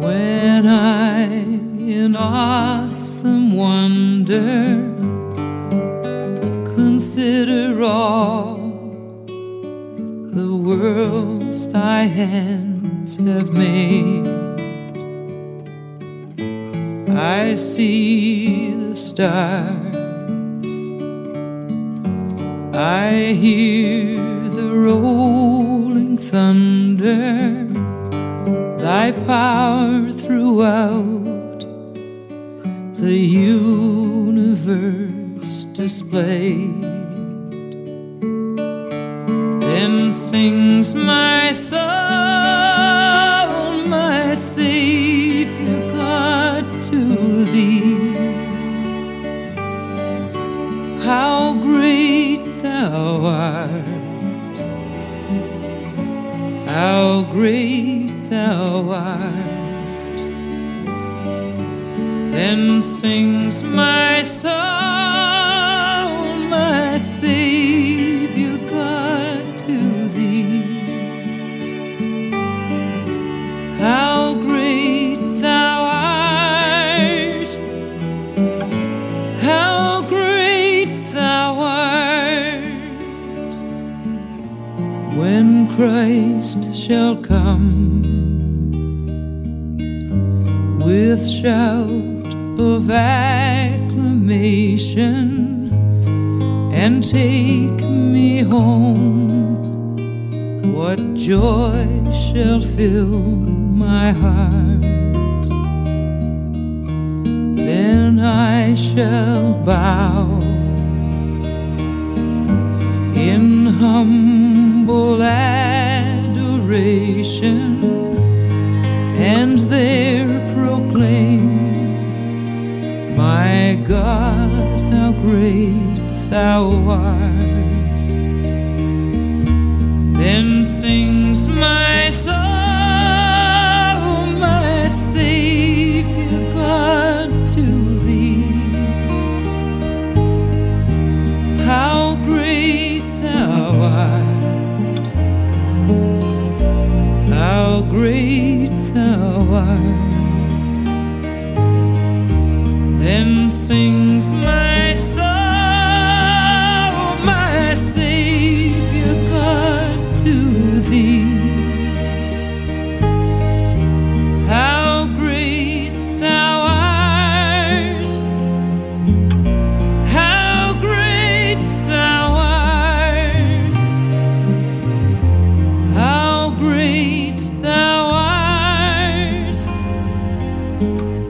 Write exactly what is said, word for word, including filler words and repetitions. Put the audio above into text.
When I, in awesome wonder, consider all the worlds thy hands have made, I see the stars, I hear the rolling thunder, thy power throughout the universe displayed. Then sings my soul, my Savior God, to thee. How great thou art, how great thou art. Then sings my soul, my Savior God, to thee. How great thou art, how great thou art. When Christ shall come with shout of acclamation and take me home, what joy shall fill my heart. Then I shall bow in humble adoration and there proclaim, my God, how great thou art. Then sings my soul, my Savior God, to thee. How great thou art, how great thou art. Then sings my soul, my Savior God, to thee. How great thou art, how great thou art, how great thou art.